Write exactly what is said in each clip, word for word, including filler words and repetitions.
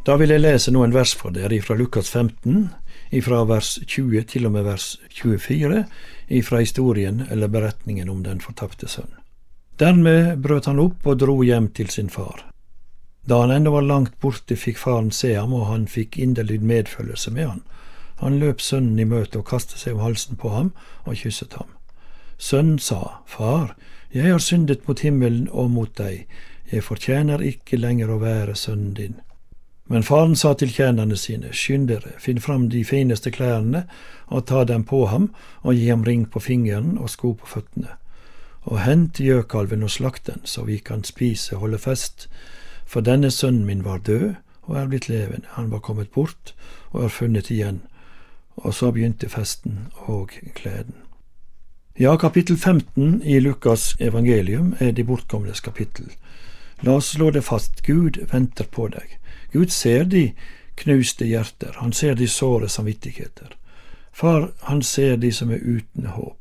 Da vil jeg lese noen vers for dere fra Lukas femten, fra vers tjue til og med vers tjuefire, fra historien eller beretningen om den fortapte sønn. Dermed brøt han opp og dro hjem til sin far. Da han ennå var langt borte, fikk faren se ham, og han fikk inderlig medfølelse med han. Han løp sønnen i møte og kastet seg om halsen på ham og kysset ham. Sønnen sa, Far, jeg har syndet mot himmelen og mot deg. Jeg fortjener ikke lenger å være sønnen din. Men faren sa til tjenerne sine, Skynd dere, finn fram de fineste klærne og ta dem på ham, og gi ham ring på fingeren og sko på føttene. Og hent gjøkalven og slakt den, så vi kan spise og holde fest. For denne sønnen min var død og er blitt levende. Han var kommet bort og er funnet igjen. Og så begynte festen og gleden. Ja, kapittel femten i Lukas evangelium er de bortkomnes kapittel. La oss slå det fast, Gud venter på deg. Gud ser de knuste hjerter, han ser de såre samvittigheter. Far, han ser de som er uten håp.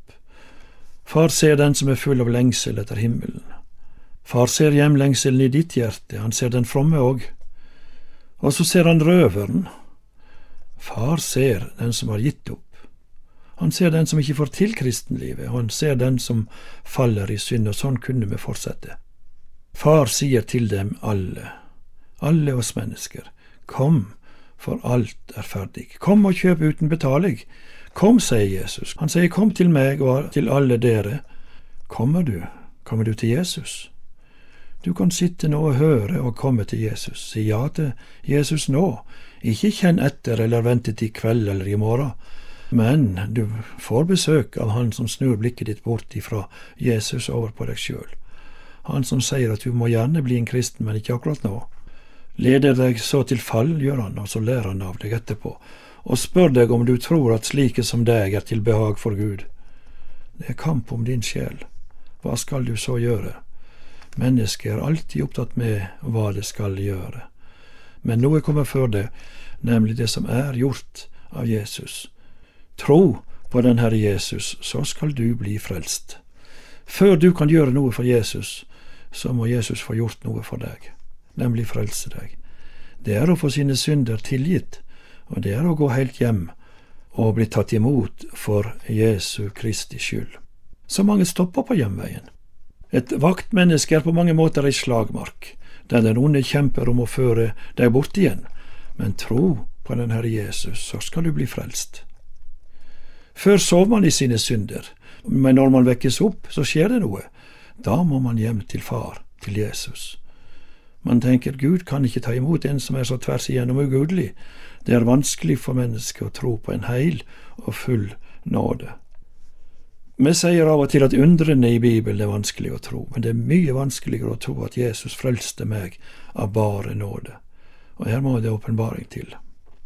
Far ser den som er full av lengsel etter himmelen. Far ser hjemlengselen i ditt hjerte, han ser den fromme òg. Og så ser han røveren. Far ser den som har gitt opp. Han ser den som ikke får til kristenlivet, og han ser den som faller i synd, og sånn kunne vi fortsette. Far sier til dem alle, alle oss mennesker, kom, for alt er ferdig. Kom og kjøp uten betaling. Kom, sier Jesus. Han sier, kom til meg og til alle dere. Kommer du? Kommer du til Jesus? Du kan sitte nå og høre og komme til Jesus. Si ja til Jesus nå. Ikke kjenn etter eller vente til kveld eller i morgen. Men du får besøk av han som snur blikket ditt bort ifra Jesus over på deg selv. Han som sier at du må gjerne bli en kristen, men ikke akkurat nå. Leder deg så til fall, gjør han, og så lærer han av deg etterpå, og spør deg om du tror at slike som deg er til behag for Gud. Det er kamp om din sjel. Hva skal du så gjøre? Mennesket er alltid opptatt med hva det skal gjøre. Men noe kommer før det, nemlig det som er gjort av Jesus. Tro på den Herre Jesus, så skal du bli frelst. Før du kan gjøre noe for Jesus, så må Jesus få gjort noe for deg, nemlig frelse deg. Det er å få sine synder tilgitt, og det er å gå helt hjem og bli tatt imot for Jesu Kristi skyld. Så mange stopper på hjemveien. Et vaktmenneske er på mange måter ei slagmark, der den onde kjemper om å føre deg bort igjen. Men tro på den Herre Jesus, så skal du bli frelst. Før sov man i sine synder, men når man vekkes opp, så skjer det noe. Da må man hjem til far, til Jesus. Man tenker, Gud kan ikke ta imot en som er så tvers igjennom ugudelig. Det er vanskelig for mennesket å tro på en heil og full nåde. Vi sier av og til at undrene i Bibelen er vanskelig å tro, men det er mye vanskeligere å tro at Jesus frelste meg av bare nåde. Og her må det åpenbaring til.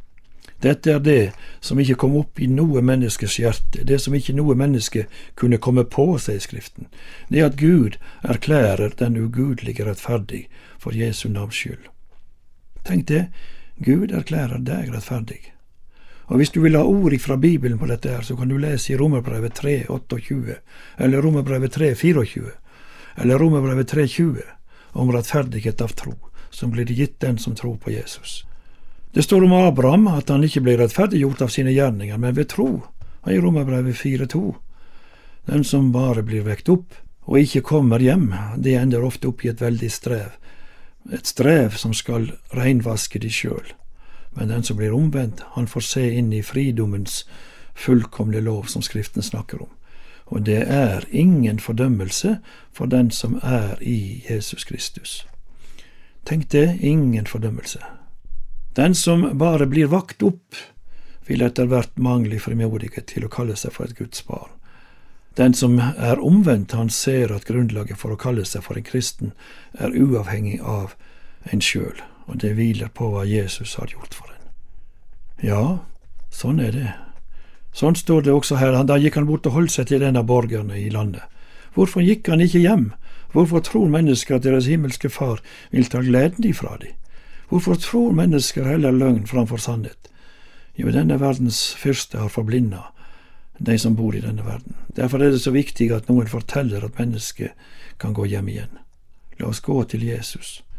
Dette er det som ikke kom opp i noe menneskes hjerte, det som ikke noe menneske kunne komme på, sier Skriften. Det at Gud erklærer den ugudelige rettferdig for Jesu navns skyld. Tenk det, Gud erklærer deg rettferdig. Og hvis du vil ha ord fra Bibelen på dette her, så kan du lese i Romerbrevet tre tjueåtte, eller Romerbrevet tre tjuefire, eller Romerbrevet tre tjue, om rettferdighet av tro, som blir gitt den som tror på Jesus. Det står om Abraham at han ikke ble rettferdiggjort av sine gjerninger, men ved tro, i Romerbrevet fire to. Den som bare blir vekt opp og ikke kommer hjem, det ender ofte opp i et veldig strev. Et strev som skal renvaske de sjøl. Men den som blir omvendt, han får se inn i fridommens fullkomne lov som Skriften snakker om. Og det er ingen fordømmelse for den som er i Jesus Kristus. Tenk det, ingen fordømmelse. Den som bare blir vakt opp, vil etter hvert mangle frimodighet til å kalle seg for et Guds barn. Den som er omvendt, han ser at grunnlaget for å kalle seg for en kristen er uavhengig av en sjøl, og det hviler på hva Jesus har gjort for en. Ja, sånn er det. Sånn står det også her. Da gikk han bort og holdt seg til en av borgerne i landet. Hvorfor gikk han ikke hjem? Hvorfor tror mennesker at deres himmelske far vil ta gleden ifra dem? Hvorfor tror mennesker heller løgn framfor sannhet? Jo, denne verdens fyrste har forblindet de som bor i denne verden. Derfor er det så viktig at noen forteller at mennesket kan gå hjem igjen. La oss gå til Jesus.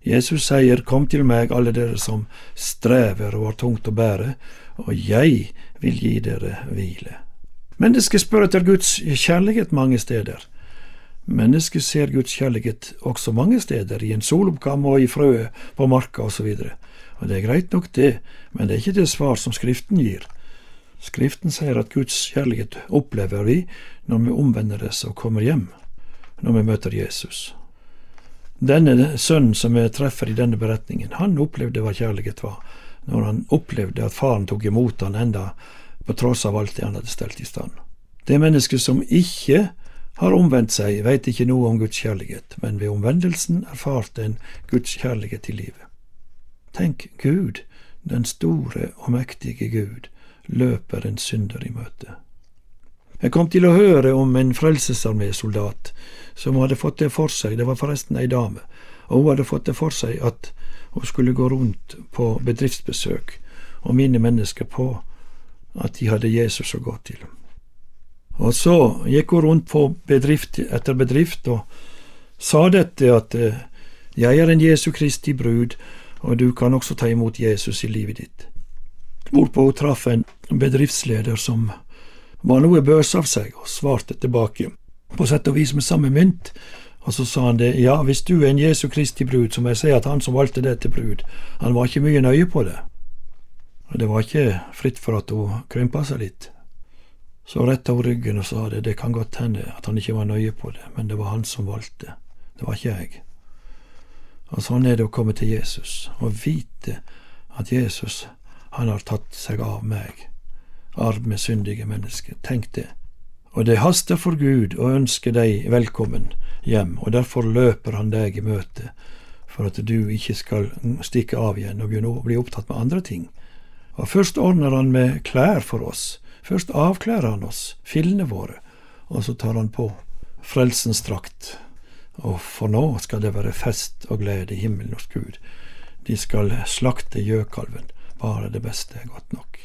Jesus sier, kom til meg, alle dere som strever og har tungt å bære, og jeg vil gi dere hvile. Mennesket spør etter Guds kjærlighet mange steder. Mennesket ser Guds kjærlighet også mange steder, i en soloppgang og i frøet på marka og så videre. Og det er greit nok det, men det er ikke det svar som Skriften gir. Skriften sier at Guds kjærlighet opplever vi når vi omvender oss og kommer hjem, når vi møter Jesus. Denne sønnen som vi treffer i denne beretningen, han opplevde hva kjærlighet var, når han opplevde at faren tok imot han enda på tross av alt det han hadde stelt i stand. Det mennesket som ikke har omvendt seg, vet ikke noe om Guds kjærlighet, men ved omvendelsen erfarte en Guds kjærlighet i livet. Tenk, Gud, den store og mektige Gud, løper en synder i møte. Jeg kom til å høre om en frelsesarmésoldat som hadde fått det for seg, det var forresten ei dame, og hun hadde fått det for seg at hun skulle gå rundt på bedriftsbesøk og minne mennesker på at de hadde Jesus å gå til. Og så gikk hun rundt på bedrift etter bedrift og sa dette at jeg er en Jesu Kristi brud, og du kan også ta imot Jesus i livet ditt. Hvorpå hun traff en bedriftsleder som var noe bøs av seg, og svarte tilbake, på sett og vis med samme mynt, og så sa han det, ja, hvis du er en Jesu Kristi brud, så må jeg si at han som valgte det til brud, han var ikke mye nøye på det. Og det var ikke fritt for at hun krympa seg litt. Så rettet hun ryggen og sa det, det kan godt hende at han ikke var nøye på det, men det var han som valgte, det var ikke jeg. Og sånn er det å komme til Jesus, og vite at Jesus, han har tatt seg av meg, arme, syndige mennesker. Tenk det. Og det haster for Gud å ønske deg velkommen hjem, og derfor løper han deg i møte, for at du ikke skal stikke av igjen og begynne å bli opptatt med andre ting. Og først ordner han med klær for oss, først avklærer han oss, fillene våre, og så tar han på frelsens drakt. Og for nå skal det være fest og glede i himmelen hos Gud. De skal slakte gjøkalven, bare det beste er godt nok.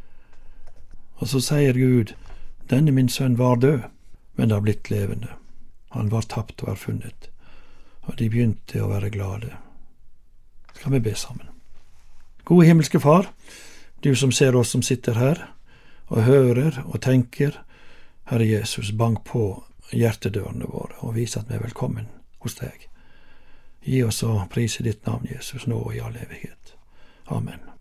Og så sier Gud, denne min sønn var død, men har blitt levende. Han var tapt og er funnet. Og de begynte å være glade. Skal vi be sammen? Gode himmelske Far, du som ser oss som sitter her, og hører og tenker, Herre Jesus, bank på hjertedørene våre, og vis at vi er velkommen hos deg. Gi oss å prise ditt navn, Jesus, nå og i all evighet. Amen.